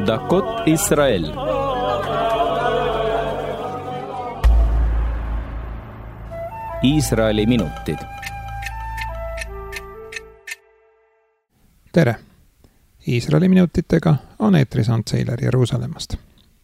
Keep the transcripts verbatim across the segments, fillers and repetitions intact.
דקות ישראל. Iisraeli minutid. tere! Iisraeli minutitega on eetris Ant Seiler Jeruusalemmast.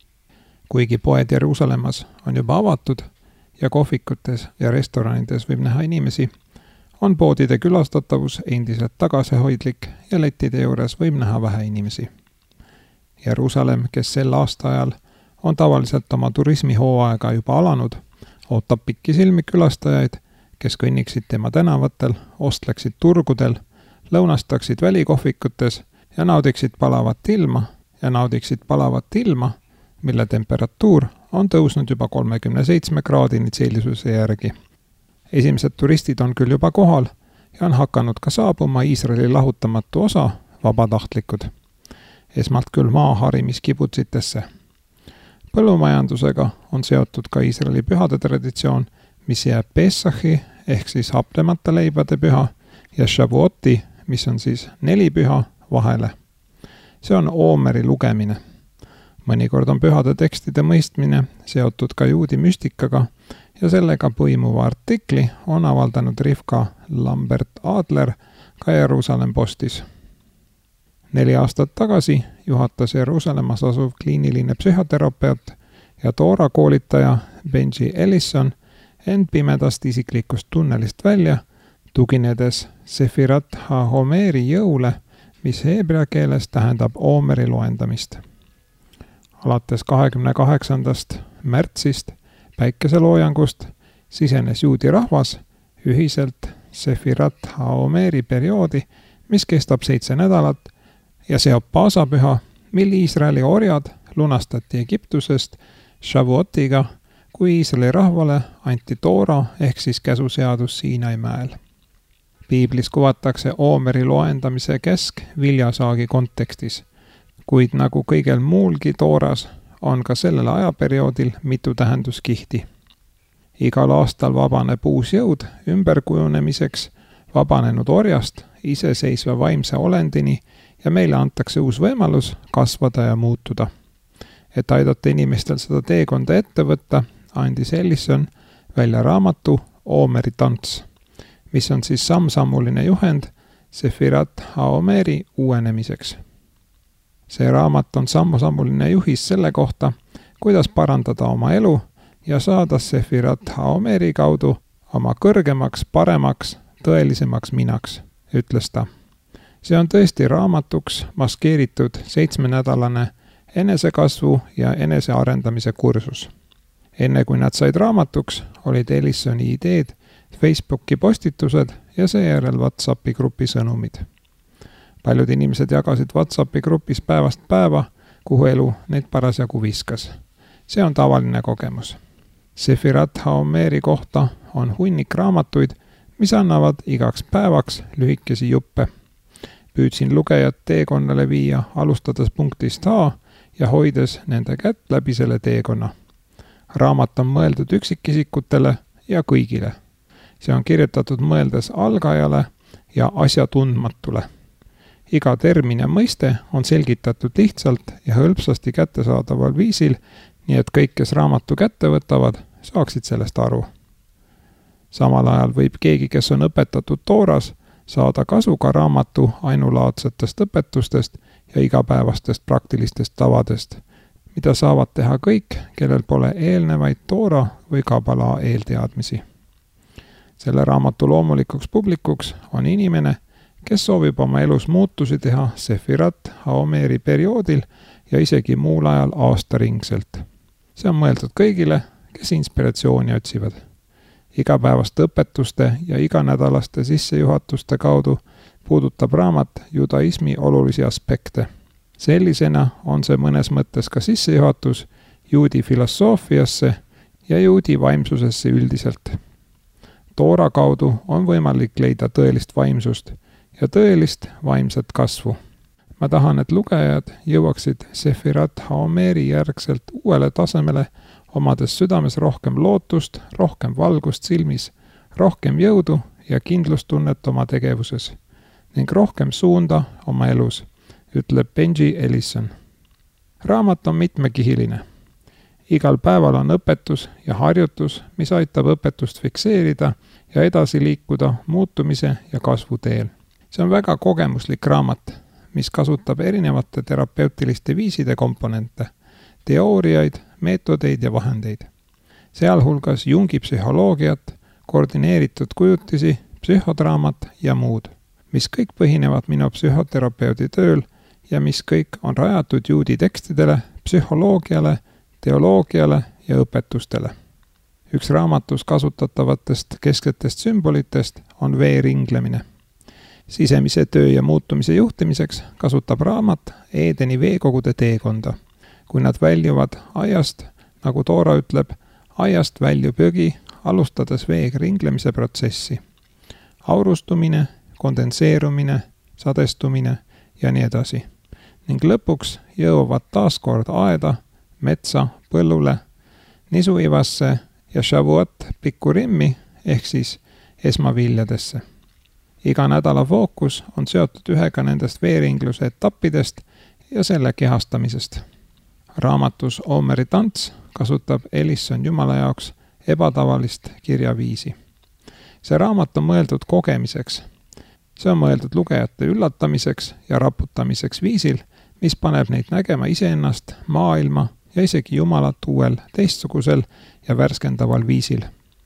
Kuigi poed Jeruusalemmas on juba avatud ja kohvikutes ja restoranides võib näha inimesi, on poodide külastatavus endiselt tagasihoidlik ja lettide juures võib näha vähe inimesi. Jeruusalemm, kes sel aastaajal on tavaliselt oma turismihooaega juba alanud, ootab pikki silmi külastajaid, kes kõnniksid tema tänavatel, ostleksid turgudel, lõunastaksid välikohvikutes ja naudiksid palavat ilma ja naudiksid palavat ilma, mille temperatuur on tõusnud juba kolmekümne seitsme kraadini Celsiuse järgi. Esimesed turistid on küll juba kohal ja on hakanud ka saabuma Iisraeli lahutamatu osa vabatahtlikud. Esmalt küll maaharimiskibutsitesse. Põllumajandusega on seotud ka Iisraeli pühade traditsioon, mis jääb Pesachi ehk siis haplemata leibade püha ja Shavuoti, mis on siis neli püha vahele. See on Oomeri lugemine. Mõnikord on pühade tekstide mõistmine seotud ka juudi müstikaga ja sellega põimuva artikli on avaldanud Rivka Lambert-Adler ka Jeruusalemm Postis. Neli aastat tagasi juhatas Jeruusalemmas asuv kliiniline psühhoterapeut ja Toora koolitaja Benji Ellison end pimedast isiklikust tunnelist välja, tuginedes Sefirat HaOmeri jõule, mis heebrea keeles tähendab Oomeri loendamist. Alates kahekümne kaheksandast märtsist päikeseloojangust sisenes juudi rahvas ühiselt Sefirat HaOmeri perioodi, mis kestab seitse nädalat ja seob paasapüha, mil Iisraeli orjad lunastati Egiptusest Shavuotiga, kui Iisraeli rahvale anti Toora ehk siis käsuseadus Siinai mäel. Piiblis kuvatakse Oomeri loendamise käsk viljasaagi kontekstis, kuid nagu kõigel muulgi Tooras on ka sellel ajaperioodil mitu tähenduskihti. Igal aastal vabaneb uus jõud ümberkujunemiseks vabanenud orjast iseseisva vaimse olendini ja meile antakse uus võimalus kasvada ja muutuda. Et aidata inimestel seda teekonda ette võtta, andis Ellison välja raamatu Oomeri tants, mis on siis samm-sammuline juhend Sefirat HaOmeri uuenemiseks. See raamat on sammu-sammuline juhis selle kohta, kuidas parandada oma elu ja saada Sefirat HaOmeri kaudu oma kõrgemaks, paremaks, tõelisemaks minaks, ütles ta. See on tõesti raamatuks maskeeritud seitsmenädalane enesekasvu ja enesearendamise kursus. Enne kui nad said raamatuks, olid Ellisoni ideed Facebooki postitused ja seejärel WhatsAppi grupi sõnumid. Paljud inimesed jagasid WhatsAppi grupis päevast päeva, kuhu elu neid parasjagu viskas. See on tavaline kogemus. Sefirat HaOmeri kohta on hunnik raamatuid, mis annavad igaks päevaks lühikesi juppe. Püüdsin lugejad teekonnale viia, alustades punktist A ja hoides nende kätt läbi selle teekonna. Raamat on mõeldud üksikisikutele ja kõigile. See on kirjutatud mõeldes algajale ja asjatundmatule. Iga termin ja mõiste on selgitatud lihtsalt ja hõlpsasti kättesaadaval viisil, nii et kõik, kes raamatu kätte võtavad, saaksid sellest aru. Samal ajal võib keegi, kes on õpetatud Tooras, saada kasu ka raamatu ainulaadsetest õpetustest ja igapäevastest praktilistest tavadest, mida saavad teha kõik, kellel pole eelnevaid Toora või Kabala eelteadmisi. Selle raamatu loomulikuks publikuks on inimene, kes soovib oma elus muutusi teha Sefirat HaOmeri perioodil ja isegi muul ajal aastaringselt. See on mõeldud kõigile, kes inspiratsiooni otsivad. Igapäevaste õpetuste ja iganädalaste sissejuhatuste kaudu puudutab raamat judaismi olulisi aspekte. Sellisena on see mõnes mõttes ka sissejuhatus juudi filosoofiasse ja juudi vaimsusesse üldiselt. Toora kaudu on võimalik leida tõelist vaimsust ja tõelist vaimset kasvu. Ma tahan, et lugejad jõuaksid Sefirat HaOmeri järgselt uuele tasemele, omades südames rohkem lootust, rohkem valgust silmis, rohkem jõudu ja kindlustunnet oma tegevuses ning rohkem suunda oma elus, ütleb Benji Ellison. Raamat on mitmekihiline. Igal päeval on õpetus ja harjutus, mis aitab õpetust fikseerida ja edasi liikuda muutumise ja kasvu teel. See on väga kogemuslik raamat, mis kasutab erinevate terapeutiliste viiside komponente, teooriaid, meetodeid ja vahendeid. Sealhulgas Jungi psühholoogiat, koordineeritud kujutisi, psühhodraamat ja muud, mis kõik põhinevad minu psühhoterapeudi tööl ja mis kõik on rajatud juudi tekstidele, psühholoogiale, teoloogiale ja õpetustele. Üks raamatus kasutatavatest kesksetest sümbolitest on vee ringlemine. Sisemise töö ja muutumise juhtimiseks kasutab raamat Eedeni veekogude teekonda. Kui nad väljuvad aiast, nagu Toora ütleb, aiast väljub jõgi, alustades vee ringlemise protsessi. Aurustumine, kondenseerumine, sadestumine ja nii edasi. Ning lõpuks jõuavad taaskord aeda, metsa, põllule, nisuivasse ja Shavuot Bikurimmi ehk siis esmaviljadesse. Iga nädala fookus on seotud ühega nendest veeringluse etappidest ja selle kehastamisest. Raamatus Omeri tants kasutab Ellison Jumala jaoks ebatavalist kirjaviisi. See raamat on mõeldud kogemiseks. See on mõeldud lugejate üllatamiseks ja raputamiseks viisil, mis paneb neid nägema iseennast, maailma ja isegi Jumalat uuel, teistsugusel ja värskendaval viisil.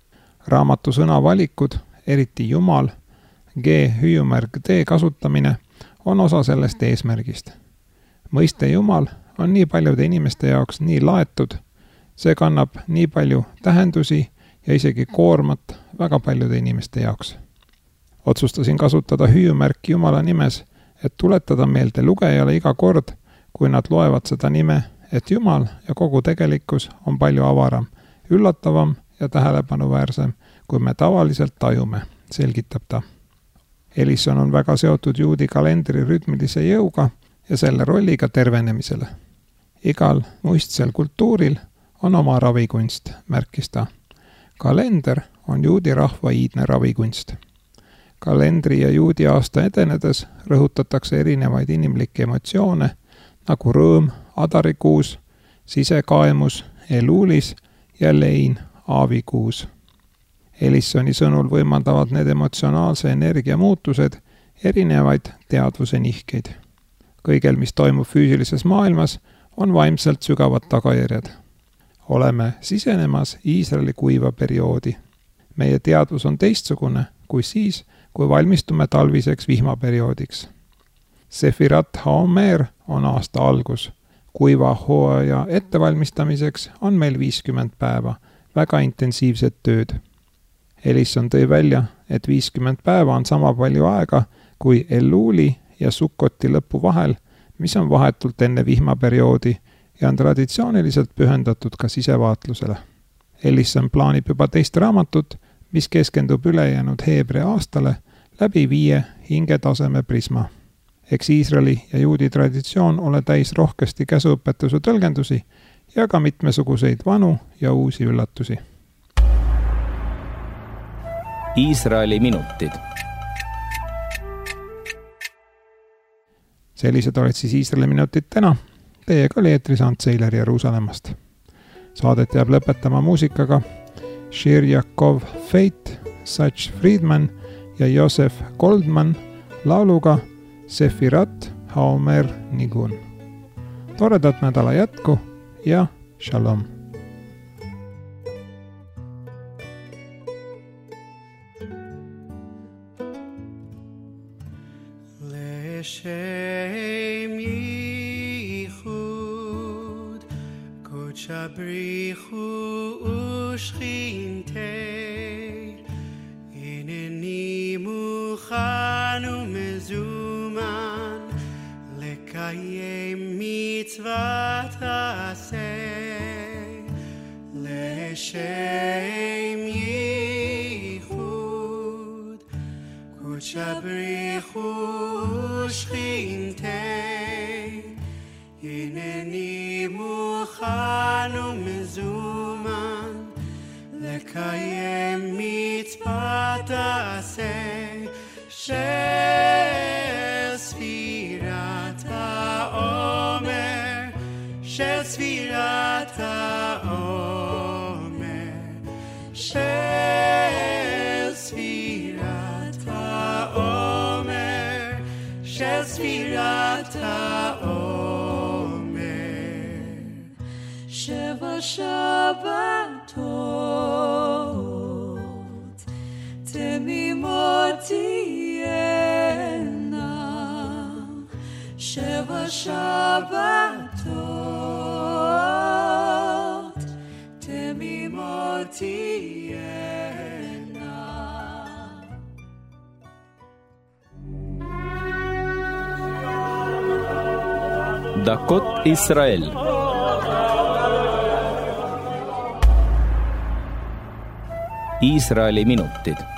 Raamatu sõnavalikud, eriti Jumal, G, hüüumärg D kasutamine, on osa sellest eesmärgist. Mõiste Jumal on nii paljude inimeste jaoks nii laetud, see kannab nii palju tähendusi ja isegi koormat väga paljude inimeste jaoks. Otsustasin kasutada hüüumärki Jumala nimes, et tuletada meelde lugejale iga kord, kui nad loevad seda nime, et Jumal ja kogu tegelikkus on palju avaram, üllatavam ja tähelepanuväärsem, kui me tavaliselt tajume, selgitab ta. Ellison on väga seotud juudi kalendri rütmilise jõuga ja selle rolliga tervenemisele. Igal muistsel kultuuril on oma ravikunst, märkis ta. Kalender on juudi rahva iidne ravikunst. Kalendri ja juudi aasta edenedes rõhutatakse erinevaid inimlikke emotsioone, nagu rõõm, adarikuus, sisekaemus, eluulis ja lein, aavikuus. Ellisoni sõnul võimaldavad need emotsionaalse energia muutused erinevaid teadvuse nihkeid. Kõigel, mis toimub füüsilises maailmas, on vaimselt sügavad tagajärjed. Oleme sisenemas Iisraeli kuiva perioodi. Meie teadvus on teistsugune kui siis, kui valmistume talviseks vihmaperioodiks. Sefirat Haomer on aasta algus. Kuiva hooaja ettevalmistamiseks on meil viiskümmend päeva, väga intensiivset tööd. Ellison tõi välja, et viiskümmend päeva on sama palju aega kui Elluuli ja Sukkoti lõpu vahel, mis on vahetult enne vihmaperioodi ja on traditsiooniliselt pühendatud ka sisevaatlusele. Ellison plaanib juba teist raamatut, mis keskendub ülejäänud heebrea aastale läbi viie hingetaseme prisma. Eks Iisraeli ja juudi traditsioon ole täis rohkesti käsuõpetuse tõlgendusi ja ka mitmesuguseid vanu ja uusi üllatusi. Iisraeli minutid. Sellised olid siis Iisraeli minutid täna. Teiega oli eetris Ants Seiler Jeruusalemmast. Saadet jääb lõpetama muusikaga Shir Yaakov Feit, Satch Friedman ja Josef Goldman lauluga Sefirat Haomer Nigun. Toredat nädala jätku ja shalom! Leshem yichud kodsha brichu ushchintei hineni muchan umezuman lekayem mitzvat aseh Leshem yichud kodsha brichu ushchintei hineni muchan umezuman lekayem mitzvat aseh shel sfirat haomer ספירת העומר. שבע שבתות תמימות תהיינה, שבע שבתות תמימות תהיינה. דקות ישראל. Iisraeli minutid.